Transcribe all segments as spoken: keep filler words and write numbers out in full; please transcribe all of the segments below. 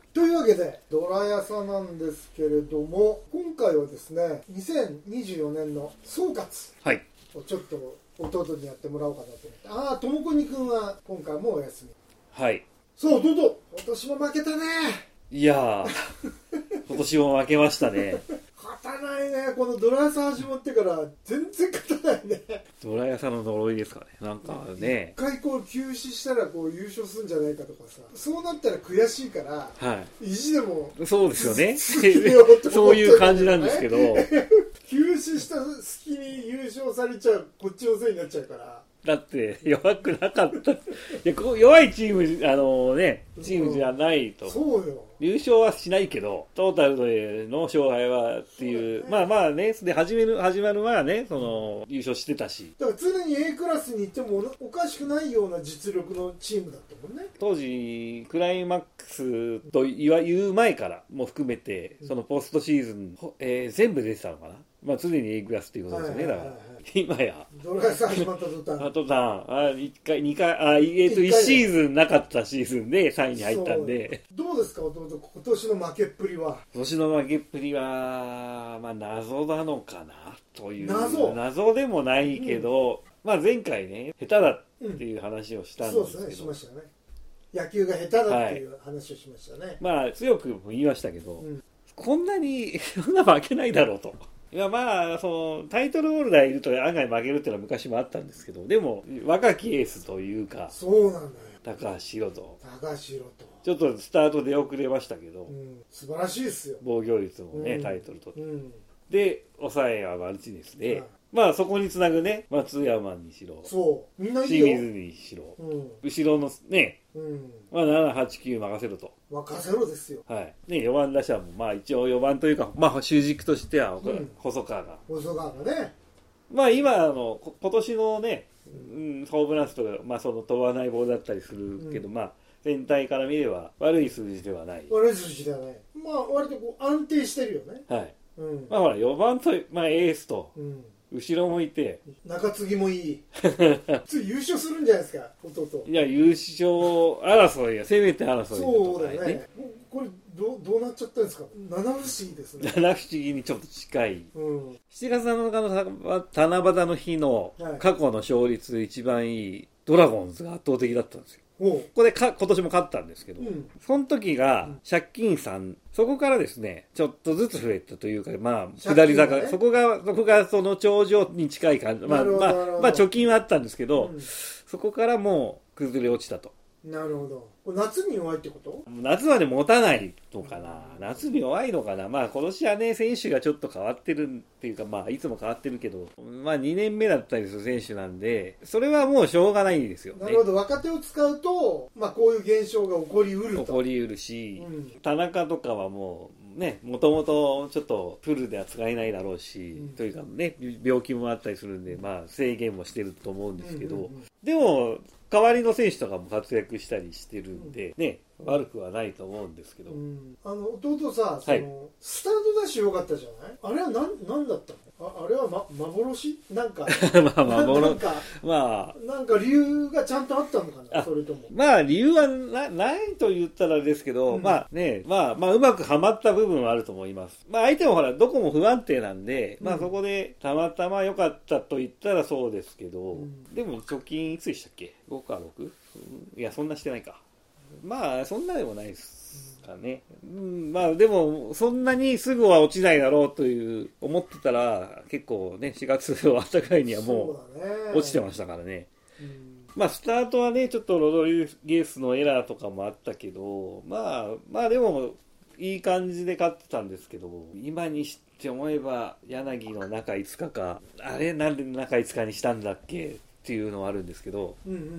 というわけでドラヤサなんですけれども、今回はですねにせんにじゅうよねんの総括をちょっと弟にやってもらおうかなと思って、ああともこにくんは今回もお休み。 はい。 そう弟、今年も負けたね。 いやー今年も負けましたね。 勝たないね。このドラヤサ始まってから全然勝たないね。 ドラヤサの呪いですかね。なんかね、 一回こう休止したらこう優勝するんじゃないかとかさ、そうなったら悔しいから、 はい、 意地でもそうですよね。 そそういう感じなんですけど休止した隙に優勝されちゃう、こっちのせいになっちゃうから。 だって弱くなかったいや、ここ弱いチーム、あのね、チームじゃないと、 そうよ、 優勝はしないけどトータルでの勝敗はっていう、ね、まあまあね、で始める始まる前はね、その優勝してたし、 だから常に A クラスに行ってもおかしくないような実力のチームだったもんね。 当時クライマックスと言う前からも含めて、そのポストシーズン、えー、全部出てたのかな。まあ常に A クラスっていうことですよね。だから今やドラヤサ始まった途端、 あとさあいっかいにかいあ、えー、といちシーズンなかったシーズンでさんいに入ったんで。 どうですか弟、今年の負けっぷりは。 今年の負けっぷりはまあ謎なのかなという。 謎謎でもないけど、うん、まあ前回ね下手だっていう話をしたんですけど、 うん、そうですね、しましたね。野球が下手だっていう話をしましたね、はい、 まあ強くも言いましたけど、うん、こんなにそんな負けないだろうと。いやまあそのタイトルホルダーいると案外負けるっていうのは昔もあったんですけど、でも若きエースというか、 そうなんだよ、 高橋宏斗高橋宏斗ちょっとスタート出遅れましたけど、うん、 素晴らしいですよ。 防御率もね、うん、タイトル取って、うん、で抑えはマルチネスで、うん、まあそこにつなぐね、松山にしろ、 そうみんないいよ、 清水にしろ、うん、後ろのね、うん、まあなな、はち、きゅう任せろと。 任せろですよ。 はい。ね、よばん打者もまあ一応よばんというか、まあ主軸としては、うん、細川が。 細川がね。 まあ今あの今年のね、うん、ホームラン数とかまあその飛ばないボールだったりするけど、うん、まあ全体から見れば悪い数字ではない。 悪い数字ではない。まあ割とこう安定してるよね。 はい。うん、まあほらよばんとまあエースと。うん、後ろもいて中継ぎもいい次優勝するんじゃないですか弟。 いや優勝争いやせめて争い、ね、 そうだよね。これど う, どうなっちゃったんですか。七不思議ですね。 七不思議にちょっと近い、うん、しちがつなのかの七夕の日の過去の勝率で一番いいドラゴンズが圧倒的だったんですよ。ここでか今年も勝ったんですけど、うん、その時が借金さん、そこからですねちょっとずつ増えたというか、まあ下り坂、ね、そこがそこがその頂上に近い感じ、まあまあまあ貯金はあったんですけど、うん、そこからもう崩れ落ちたと。 なるほど。夏に弱いってこと？ 夏はね持たないのかな、夏に弱いのかな。まあ今年はね選手がちょっと変わってるっていうか、まあいつも変わってるけど、まあにねんめだったりする選手なんで、それはもうしょうがないですよね。 なるほど。若手を使うと、まあこういう現象が起こりうると。 起こりうるし、うん、田中とかはもうね、もともとちょっとフルでは使えないだろうし、うん、というかね病気もあったりするんで、まあ制限もしてると思うんですけど、うんうんうん、でも代わりの選手とかも活躍したりしてるんで、ね、うん、悪くはないと思うんですけど、うん、 あの弟さ、その、はい、スタートダッシュ良かったじゃない。あれは何何だったの。あ, あれは、ま、幻なんかまあ幻なんか、まあ、なんか理由がちゃんとあったのかな。それともまあ理由は な, ないと言ったらですけど、うん、まあね、まあまあうまくはまった部分はあると思います。まあ相手もほらどこも不安定なんで、うん、まあそこでたまたま良かったと言ったらそうですけど、うん、でも貯金いつでしたっけ。ごかろく、いやそんなしてないか。まあそんなでもないですかね、うん、まあでもそんなにすぐは落ちないだろうという思ってたら結構ねしがつ終わったぐらいにはもう落ちてましたからね。うん、まあスタートはねちょっとロドリゲスのエラーとかもあったけど、まあまあでもいい感じで勝ってたんですけど、今にして思えば柳の中いつかか、あれなんで中いつかにしたんだっけっていうのはあるんですけど、うんうんうんうん、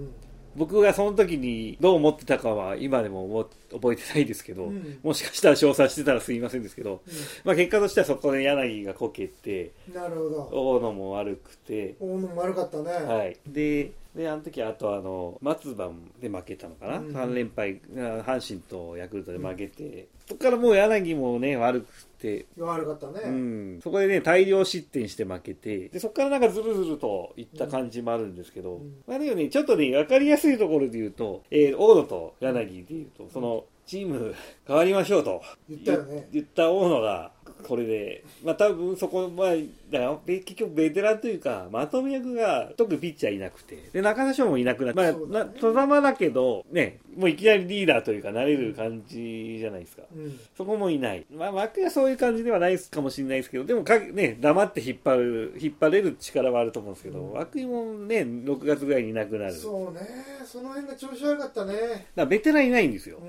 僕がその時にどう思ってたかは今でも覚えてないですけど、うん、もしかしたら詳細してたらすいませんですけど、うん、まあ結果としてはそこで柳がこけて、 なるほど、 大野も悪くて、 大野も悪かったね。 はい。で、であの時あとあの松葉で負けたのかな、うん、さん連敗、阪神とヤクルトで負けて、うん、そこからもう柳もね悪くて、 悪かったね、 うん、そこでね大量失点して負けて、でそこからなんかずるずるといった感じもあるんですけど、うん、まあでもねちょっとね分かりやすいところで言うと、えー、大野と柳で言うとそのチーム変わりましょうと言ったよね。 言った大野が、これで、まあ多分そこ、まあ、だから結局ベテランというか、まとめ役が特にピッチャーいなくて、で、中田翔もいなくなって、まあ、ね、な、戸様だけど、ね、もういきなりリーダーというか、なれる感じじゃないですか。うん、そこもいない。まあ、枠がそういう感じではないかもしれないですけど、でもか、ね、黙って引っ張る、引っ張れる力はあると思うんですけど、枠、うん、もね、ろくがつぐらいにいなくなる。 そうね、その辺が調子悪かったね。だからベテランいないんですよ。うん、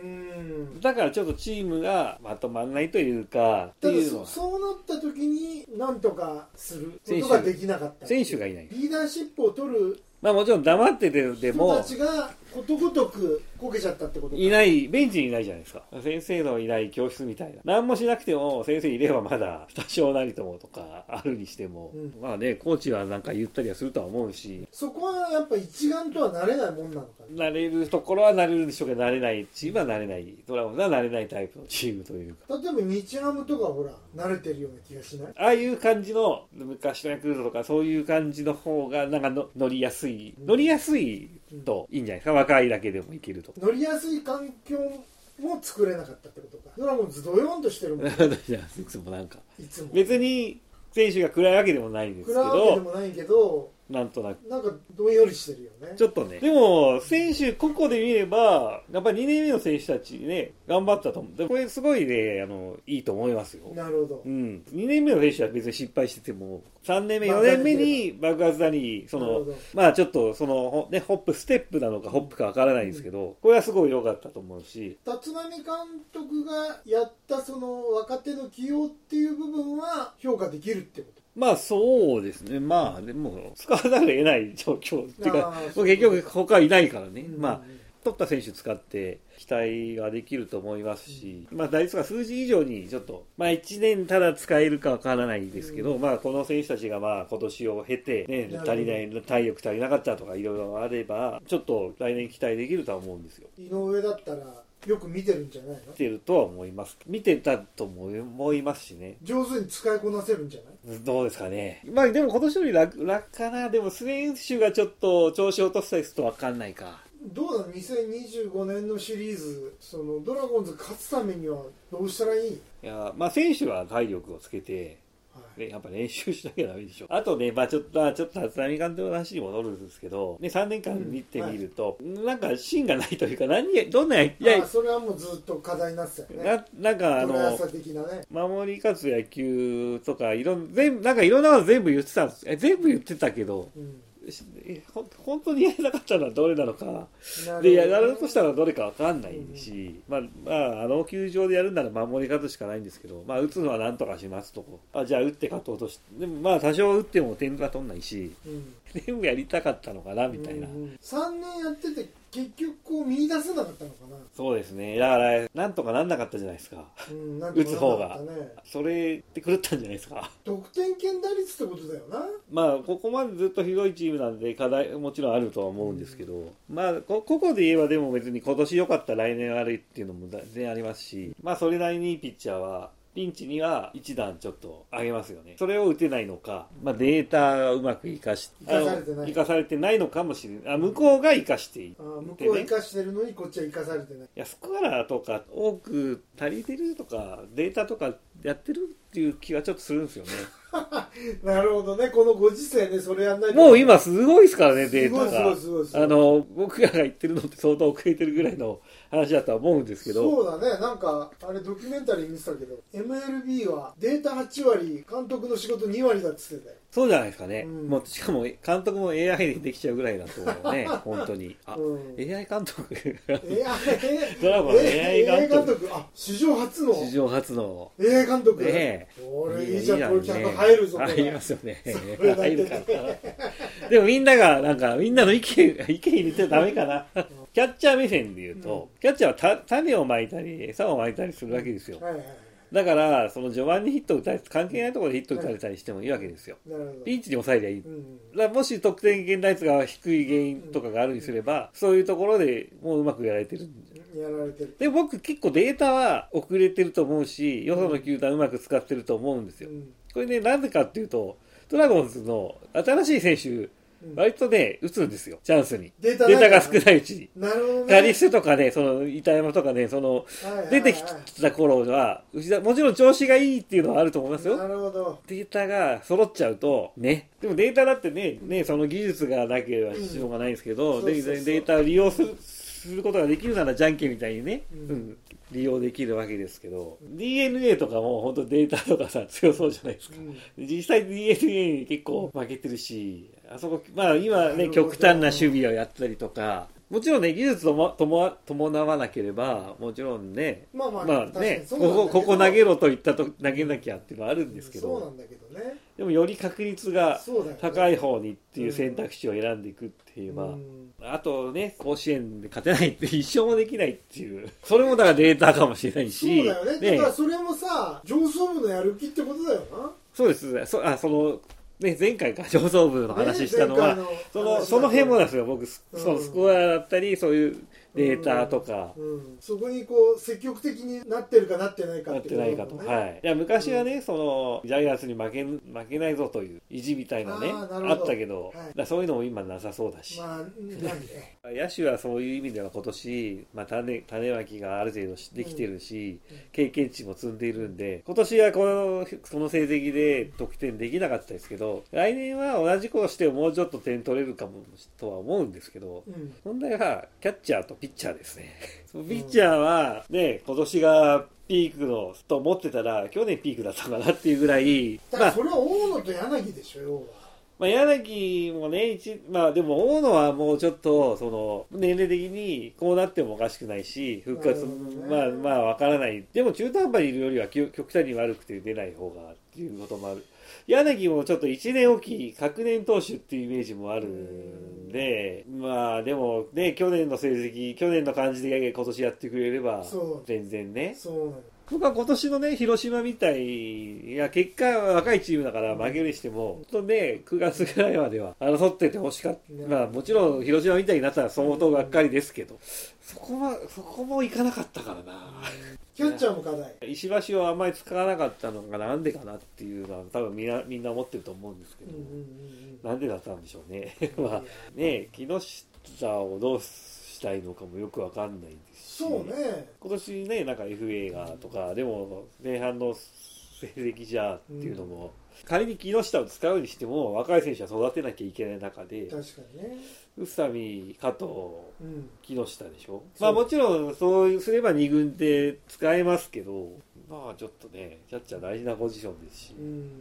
だからちょっとチームがまとまらないというか、っていうのは。 そうなった時に、なんとかすることができなかった。 選手がいない。 リーダーシップを取る。 まあもちろん黙っててでも人たちがことごとくこけちゃったってことか。 いない、ベンチにいないじゃないですか。先生のいない教室みたいな。何もしなくても先生いればまだ多少なりともとかあるにしても、うん、まあね、コーチはなんか言ったりはするとは思うし。 そこはやっぱ一丸とはなれないもんなのかな。なれるところはなれるでしょうけど、なれないチームはなれない。ドラゴンズはなれないタイプのチームというか。 例えば日ハムとかほら、慣れてるような気がしない？ ああいう感じの、昔のヤクルトとかそういう感じの方がなんかの乗りやすい。乗りやすいといいんじゃないですか。若いだけでもいけると。 乗りやすい環境も作れなかったってことか。ドラゴンズドヨーンとしてるもんね。 いつもなんか。 いつも。 別に選手が暗いわけでもないんですけど。 暗いわけでもないけど。 なんとなく。 なんかどんよりしてるよね。 ちょっとね。でも、選手、個々で見れば、やっぱりにねんめの選手たちね、頑張ったと思う。でこれすごいね、あの、いいと思いますよ。 なるほど。 うん。にねんめの選手は別に失敗してても、さんねんめ、よねんめに爆発なり、その、まあちょっと、その、ね、ホップ、ステップなのかホップかわからないんですけど、うん、これはすごい良かったと思うし。 立浪監督がやったその若手の起用っていう部分は評価できるってこと？ まあそうですね。まあでも、使わざるを得ない状況。っていうか、結局他いないからね。うん、まあ、取った選手使って期待ができると思いますし、うん、まあ打率が数字以上にちょっと、まあいちねんただ使えるかわからないですけど、うん、まあこの選手たちがまあ今年を経て、ね、足りない、体力足りなかったとかいろいろあれば、ちょっと来年期待できるとは思うんですよ。 井上だったら、よく見てるんじゃないの？ 見てるとは思います。見てたと思いますしね。 上手に使いこなせるんじゃない？ どうですかね。まあでも今年より楽、楽かな。でも選手がちょっと調子を落としたりすると分かんないか。 どうだにせんにじゅうごねんのシリーズ、そのドラゴンズ勝つためにはどうしたらいい？いや、まあ選手は体力をつけて、ね、やっぱ練習しなきゃダメでしょ。あとね、まあちょっと、ちょっと立浪監督の話に戻るんですけど、ね、さんねんかん見てみると、うんはい、なんか芯がないというか、何、どんな、いや、それはもうずっと課題になってたよね。 な、なんかあの、 ね、 守り勝つ野球とか、いろん、全部、なんかいろんなこと全部言ってたんです。え、全部言ってたけど、うんほ本当にやれなかったのはどれなのかでやるとしたらどれか分かんないし、うん、まあ、まあ、あの球場でやるなら守り勝つしかないんですけど、まあ、打つのはなんとかしますとあじゃあ打って勝とうとしてでもまあ多少打っても点が取んないし、うん、全部やりたかったのかなみたいな、うんうん、 さんねんやってて結局こう見出せなかったのかな。 そうですね。だからなんとかなんなかったじゃないですか、うん、なんとかなんなかったね、打つ方がそれって狂ったんじゃないですか。 得点圏打率ってことだよな。 まあここまでずっとひどいチームなんで課題もちろんあるとは思うんですけど、うん、まあこここで言えばでも別に今年良かった来年悪いっていうのも全然ありますし、まあそれなりにピッチャーはピンチには一段ちょっと上げますよね。それを打てないのか、まあ、データをうまく生かし生かされてない生かされてないのかもしれない。あ向こうが生かしていて、ね、 あ向こうが生かしてるのにこっちは生かされてない。いやスコアラーとか多く足りてるとかデータとかやってるっていう気はちょっとするんですよね。 なるほどね。このご時世でそれやんないともう今すごいですからね、データが。 すごいすごいすごい。 あの僕らが言ってるのって相当遅れてるぐらいの話だとは思うんですけど。 そうだね。なんかあれドキュメンタリー見てたけど エムエルビー はデータはちわり監督の仕事にわりだって言ってたよ。 そうじゃないですかね、うん、もうしかも監督も エーアイ でできちゃうぐらいだと思うね。本当にあ、うん、エーアイ 監督ドラゴン エーアイ 監督、 監督あ史上初の史上初のエーアイ 監督ね。 これいいじゃん、これ客入るぞ。 入りますよね。入るからでもみんながなんかみんなの意見意見入れちゃダメかな。キャッチャー目線で言うと、うん、キャッチャーはた種をまいたり餌をまいたりするわけですよ、はいはいはい。だからその序盤にヒットを打たれ関係ないところでヒットを打たれたりしてもいいわけですよ、はい、ピンチに抑えりゃいい、うんうん、だからもし得点圏打率が低い原因とかがあるにすれば、うん、そういうところでもううまくやられてるやられてる。 で僕結構データは遅れてると思うし、よその球団うまく使ってると思うんですよ、うん、これねなぜかっていうとドラゴンズの新しい選手割とね、打つんですよ、チャンスに。 データデータが少ないうちに。 なるほどね。 ガリスとかね、その、板山とかね、その、出てきた頃は、もちろん調子がいいっていうのはあると思いますよ。 なるほど。 データが揃っちゃうと、ね。でもデータだってね、ね、その技術がなければ必要がないんですけど、データを利用する、することができるならじゃんけんみたいにね、うん、利用できるわけですけど、ディーエヌエー とかも本当データとかさ強そうじゃないですか、うん、実際 ディーエヌエー に結構負けてるし、あそこまあ今ね極端な守備をやったりとか、もちろんね技術をとも伴わなければもちろんね、まあまあ、まあね、ここここ投げろと言ったと投げなきゃっていうのはあるんですけど、 そうなんだけどね。 でもより確率が高い方にっていう選択肢を選んでいくっていう、まあ、あとね、甲子園で勝てないって一生もできないっていう、それもだからデータかもしれないし。 そうだよね。ね、だからそれもさ、上層部のやる気ってことだよな。 そうです。そ、あ、その、ね、前回か上層部の話したのは、ね、のその、その辺もですよ、僕、うん、そのスコアだったり、そういう、データとか、 うんうん、そこにこう積極的になってるかなってないかってことだもんね。 なってないかと。はい。いや昔はね、うん、そのジャイアンツに負け負けないぞという意地みたいなね あ, あったけど、はい、だそういうのも今なさそうだし。まあなんで野手はそういう意味では今年、まあ、種種まきがある程度できてるし、うん、経験値も積んでいるんで、今年はこのこの成績で得点できなかったですけど、来年は同じことしてもうちょっと点取れるかもとは思うんですけど、うん、問題はキャッチャーとピッチャーですね。ピッチャーはね、今年がピークのと思ってたら去年ピークだったかなっていうぐらい、 だからそれは大野と柳でしょ、要は。 まあ、柳もね、一まあでも大野はもうちょっとその年齢的にこうなってもおかしくないし、復活、ね、まあまあわからない。でも中途半端にいるよりは極端に悪くて出ない方がっていうこともある。柳もちょっといちねんおき隔年投手っていうイメージもあるんで、まあでもね、去年の成績、去年の感じで今年やってくれれば全然ね。そう僕は今年のね、広島みたい、いや、結果は若いチームだから負けるにしても、本当ね、くがつぐらいまでは争っててほしかった。まあもちろん広島みたいになったら相当がっかりですけど、そこは、そこもいかなかったからな。 キャッチャーも課題。 石橋をあんまり使わなかったのがなんでかなっていうのは多分みんな、みんな思ってると思うんですけど、うんうんうん、なんでだったんでしょうね。まあね、木下をどうしたいのかもよくわかんないですし、 そうね。 今年ね、なんか エフエー がとか、でも前半の成績じゃっていうのも、うん、仮に木下を使うにしても若い選手は育てなきゃいけない中で、 確かにね、 宇佐美、加藤、うん、木下でしょ。まあもちろんそうすればに軍で使えますけど、まあちょっとね、キャッチャー大事なポジションですし、うん、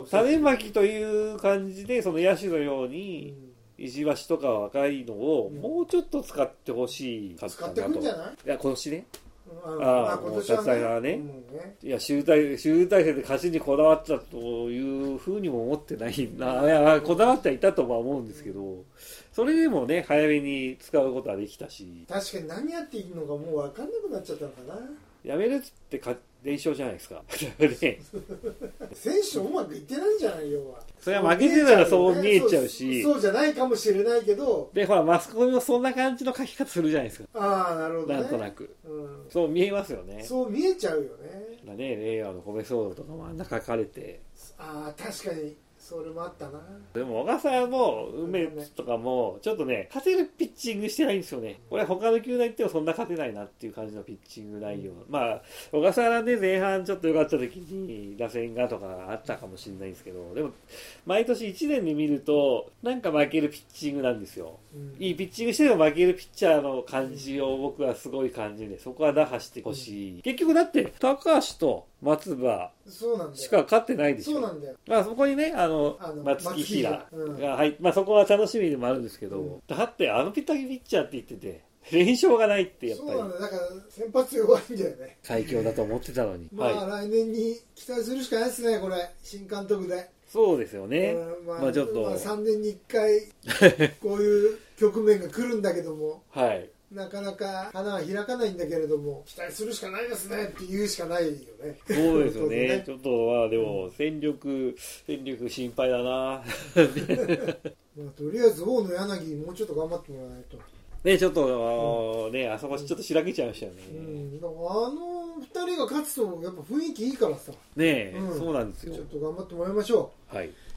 種まきという感じでその野手のように、うん、石橋とか若いのをもうちょっと使ってほしかったなと。 使ってくんじゃない？ いや今年ね。 ああ、もう達成がね、いや集大集大成で勝ちにこだわったというふうにも思ってないな。いやこだわってはいたとは思うんですけど、それでもね早めに使うことはできたし、 確かに何やっていいのかもう分かんなくなっちゃったのかな。 やめるってか連勝じゃないですか。 ね、選手うまくいってないんじゃないよ。 それは負けてたらそう見えちゃうし、 そう、そうじゃないかもしれないけど、 でほらマスコミもそんな感じの書き方するじゃないですか。 ああなるほど、ね、 なんとなく、うん、そう見えますよね。 そう見えちゃうよね。 だね、令和の米騒動とかもあんな書かれて、 ああ確かにそれもあったな。 でも小笠原も梅津とかもちょっとね勝てるピッチングしてないんですよね。これ他の球団行ってもそんな勝てないなっていう感じのピッチング内容、うん、まあ小笠原で前半ちょっと良かった時に打線がとかあったかもしれないですけど、でも毎年いちねんで見るとなんか負けるピッチングなんですよ、うん、いいピッチングしても負けるピッチャーの感じを僕はすごい感じで、そこは打破してほしい、うん、結局だって高橋と松葉しか勝ってないでしょ。 そうなんだよ。 まあそこにねあのあの松木平が入って、うん、まあそこは楽しみでもあるんですけど、うん、だってあのピッタキピッチャーって言ってて連勝がないってやっぱり。 そうなんだよ。だから先発弱いんだよね。 最強だと思ってたのに。 まあ、はい、来年に期待するしかないですねこれ新監督で。 そうですよね。うん、まあ、まあちょっと、まあ、 さんねんにいっかいこういう局面が来るんだけども。はい。なかなか花は開かないんだけれども期待するしかないですねって言うしかないよね。 そうですよね。ちょっとまあでも戦力戦力心配だな。まあ、 とりあえず大野柳もうちょっと頑張ってもらわないと。 ね、ちょっと、うん、ね、あそこちょっとしらけちゃいましたよね。 うん、だからあのふたりが勝つとやっぱ雰囲気いいからさ。 ねえ、うん、そうなんですよ。 ちょっと頑張ってもらいましょう。 はい。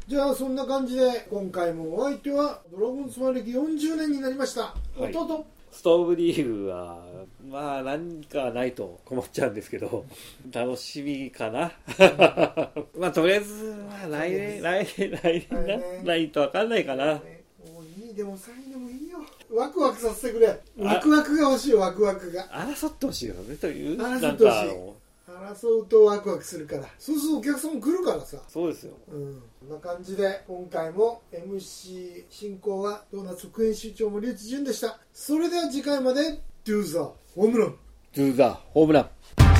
じゃあそんな感じで今回もお相手はドラゴンスマイ歴よんじゅうねんになりました、はい、弟ストーブリーグはまあ何かないと困っちゃうんですけど楽しみかなまあとりあえず、まあ、来年来年来年なないと分かんないかな、もういいでもさんいでもいいよ、ワクワクさせてくれ、ワクワクが欲しい、ワクワクが争ってほしいよねという、 争ってほしい、争うとワクワクするから、そうするとお客さんも来るからさ。 そうですよ、 うん、こんな感じで今回も エムシー 進行はドーナツ副編集長森内潤でした。それでは次回まで Do the ホームラン Do the ホームラン